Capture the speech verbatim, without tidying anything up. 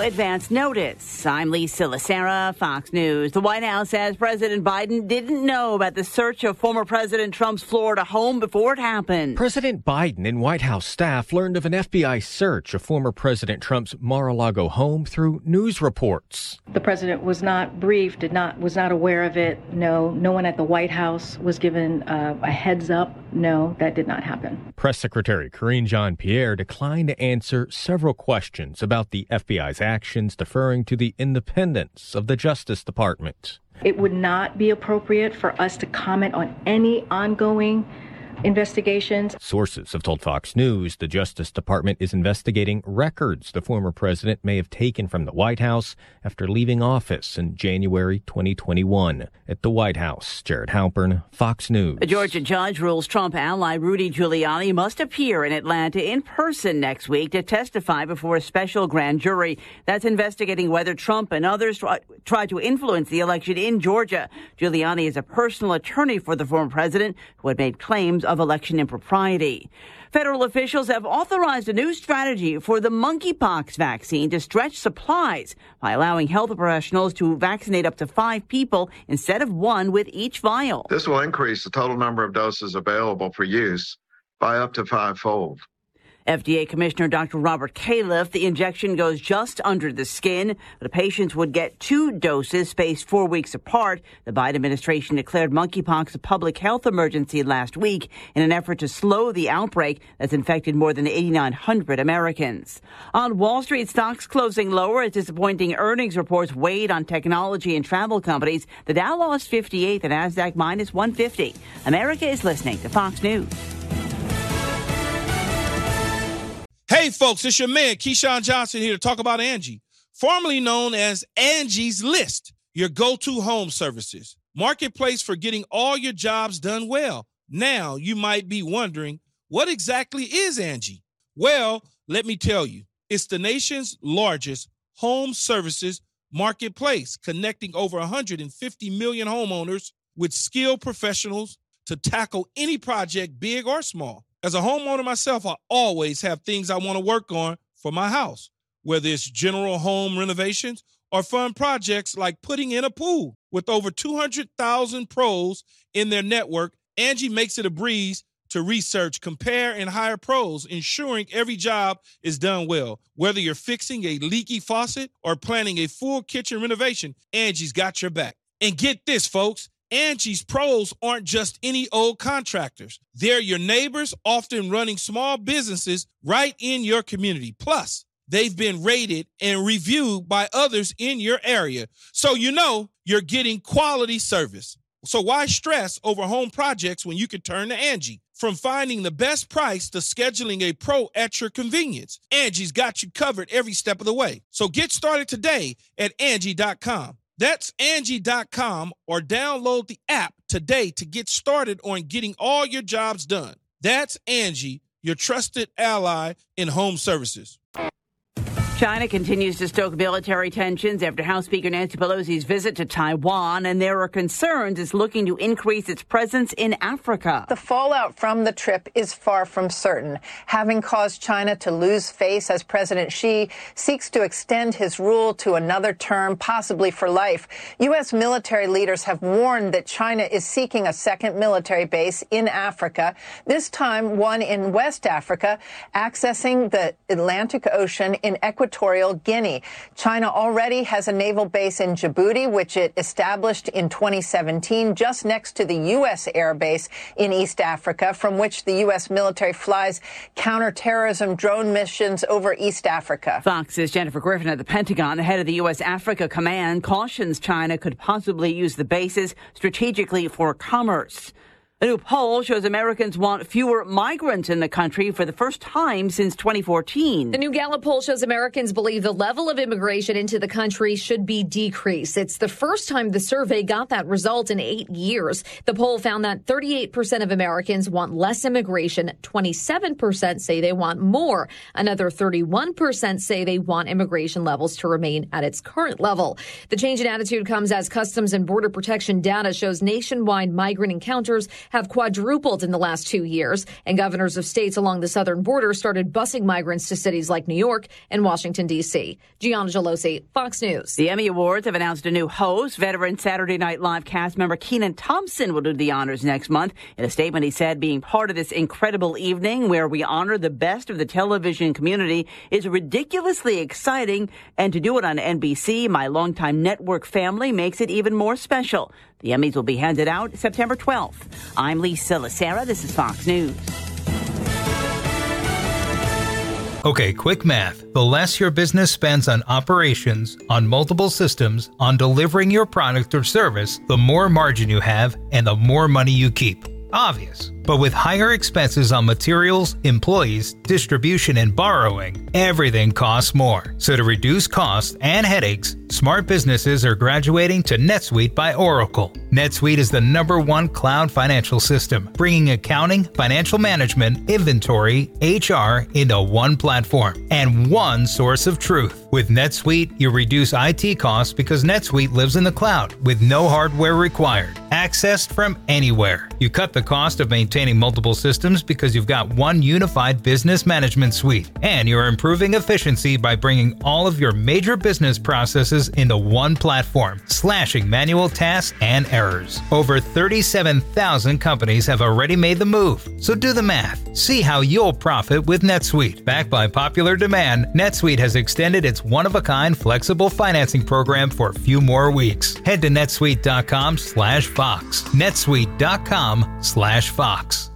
advance notice. I'm Lisa Lacera, Fox News. The White House says President Biden didn't know about the search of former President Trump's Florida home before it happened. President Biden and White House staff learned of an F B I search of former President Trump's Mar-a-Lago home through news reports. The president was not briefed, did not was not aware of it. No, no one at the White House was given uh, a heads up. No, that did not happen. Press Secretary Karine Jean-Pierre declined to answer several questions about the F B I's actions, deferring to the independence of the Justice Department. It would not be appropriate for us to comment on any ongoing investigations. Sources have told Fox News the Justice Department is investigating records the former president may have taken from the White House after leaving office in January twenty twenty-one. At the White House, Jared Halpern, Fox News. A Georgia judge rules Trump ally Rudy Giuliani must appear in Atlanta in person next week to testify before a special grand jury that's investigating whether Trump and others try, tried to influence the election in Georgia. Giuliani is a personal attorney for the former president who had made claims of election impropriety. Federal officials have authorized a new strategy for the monkeypox vaccine to stretch supplies by allowing health professionals to vaccinate up to five people instead of one with each vial. This will increase the total number of doses available for use by up to fivefold. F D A Commissioner Doctor Robert Califf, the injection goes just under the skin. The patients would get two doses spaced four weeks apart. The Biden administration declared monkeypox a public health emergency last week in an effort to slow the outbreak that's infected more than eighty-nine hundred Americans. On Wall Street, stocks closing lower as disappointing earnings reports weighed on technology and travel companies. The Dow lost fifty-eight, the Nasdaq minus one fifty. America is listening to Fox News. Hey, folks, it's your man, Keyshawn Johnson, here to talk about Angie, formerly known as Angie's List, your go-to home services. Marketplace for getting all your jobs done well. Now, you might be wondering, what exactly is Angie? Well, let me tell you, it's the nation's largest home services marketplace, connecting over one hundred fifty million homeowners with skilled professionals to tackle any project, big or small. As a homeowner myself, I always have things I want to work on for my house, whether it's general home renovations or fun projects like putting in a pool. With over two hundred thousand pros in their network, Angie makes it a breeze to research, compare, and hire pros, ensuring every job is done well. Whether you're fixing a leaky faucet or planning a full kitchen renovation, Angie's got your back. And get this, folks. Angie's pros aren't just any old contractors. They're your neighbors, often running small businesses right in your community. Plus, they've been rated and reviewed by others in your area. So you know you're getting quality service. So why stress over home projects when you can turn to Angie? From finding the best price to scheduling a pro at your convenience, Angie's got you covered every step of the way. So get started today at Angie dot com. That's Angie dot com, or download the app today to get started on getting all your jobs done. That's Angie, your trusted ally in home services. China continues to stoke military tensions after House Speaker Nancy Pelosi's visit to Taiwan, and there are concerns it's looking to increase its presence in Africa. The fallout from the trip is far from certain, having caused China to lose face as President Xi seeks to extend his rule to another term, possibly for life. U S military leaders have warned that China is seeking a second military base in Africa, this time one in West Africa, accessing the Atlantic Ocean in Equatorial Guinea. China already has a naval base in Djibouti, which it established in twenty seventeen, just next to the U S air base in East Africa, from which the U S military flies counterterrorism drone missions over East Africa. Fox's Jennifer Griffin at the Pentagon, the head of the U S Africa Command, cautions China could possibly use the bases strategically for commerce. A new poll shows Americans want fewer migrants in the country for the first time since twenty fourteen. The new Gallup poll shows Americans believe the level of immigration into the country should be decreased. It's the first time the survey got that result in eight years. The poll found that thirty-eight percent of Americans want less immigration. twenty-seven percent say they want more. Another thirty-one percent say they want immigration levels to remain at its current level. The change in attitude comes as Customs and Border Protection data shows nationwide migrant encounters have quadrupled in the last two years, and governors of states along the southern border started busing migrants to cities like New York and Washington, D C. Gianna Gelosi, Fox News. The Emmy Awards have announced a new host. Veteran Saturday Night Live cast member Kenan Thompson will do the honors next month. In a statement, he said being part of this incredible evening where we honor the best of the television community is ridiculously exciting, and to do it on N B C, my longtime network family, makes it even more special. The Emmys will be handed out September twelfth. I'm Lisa Lacera. This is Fox News. Okay, quick math. The less your business spends on operations, on multiple systems, on delivering your product or service, the more margin you have and the more money you keep. Obvious. But with higher expenses on materials, employees, distribution, and borrowing, everything costs more. So to reduce costs and headaches, smart businesses are graduating to NetSuite by Oracle. NetSuite is the number one cloud financial system, bringing accounting, financial management, inventory, H R into one platform and one source of truth. With NetSuite, you reduce I T costs because NetSuite lives in the cloud with no hardware required, accessed from anywhere. You cut the cost of maintaining multiple systems because you've got one unified business management suite, and you're improving efficiency by bringing all of your major business processes into one platform, slashing manual tasks and errors. Over thirty-seven thousand companies have already made the move, so do the math. See how you'll profit with NetSuite. Backed by popular demand, NetSuite has extended its one-of-a-kind flexible financing program for a few more weeks. Head to netsuite dot com slash Fox. netsuite dot com slash Fox.